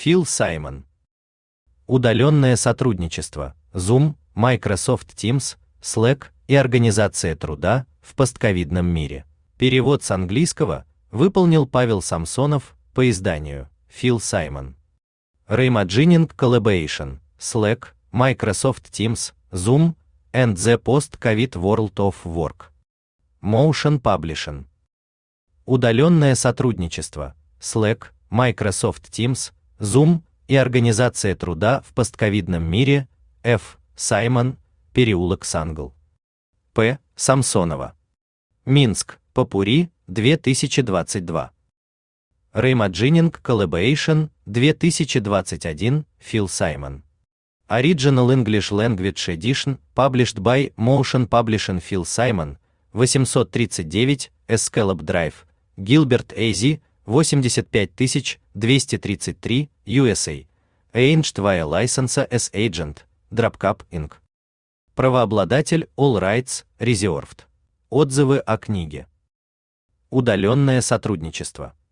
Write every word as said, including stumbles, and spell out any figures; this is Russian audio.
Фил Саймон. Удаленное сотрудничество, Zoom, Microsoft Teams, Slack и организация труда в постковидном мире. Перевод с английского выполнил Павел Самсонов по изданию Фил Саймон. Reimagining Collaboration, Slack, Microsoft Teams, Zoom and the Post-COVID World of Work. Motion Publishing. Удаленное сотрудничество, Slack, Microsoft Teams, Zoom и организация труда в постковидном мире, Ф. Саймон, переулок Сангл. П. Самсонова. Минск, Попури, две тысячи двадцать два. Reimagining Collaboration, две тысячи двадцать один, Фил Саймон. Original English Language Edition, published by Motion Publishing Phil Simon, восемьсот тридцать девять, Escalop Drive, Gilbert эй зет, восемьдесят пять тысяч двести тридцать три, ю эс эй. Arranged via license as agent, Dropcap инкорпорейтед. Правообладатель All Rights Reserved. Отзывы о книге. Удаленное сотрудничество.